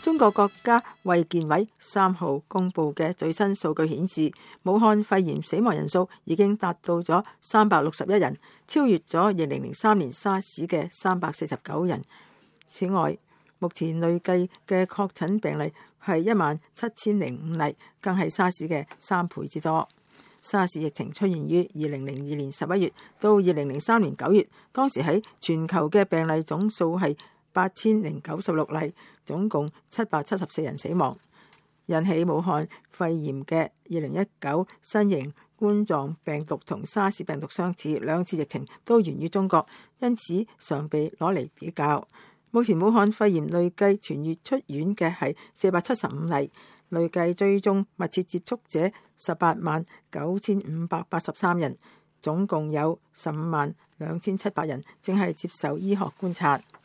中國國家衛健委3號公布嘅最新數據顯示，武漢肺炎死亡人數已經達到咗361人，超越咗2003年沙士嘅349人。此外，目前累計嘅確診病例係17005例，更係沙士嘅3倍之多。沙士疫情出現於2002年11月到2003年9月，當時喺全球嘅病例總數係8096例，總共774人死亡。引起武漢肺炎嘅2019新型冠狀病毒同沙士病毒相似，兩次疫情都源於中國，因此常被攞嚟比較。目前武漢肺炎累計痊愈出院嘅係475例，累計追蹤密切接觸者189583人，總共有152700人正係接受醫學觀察。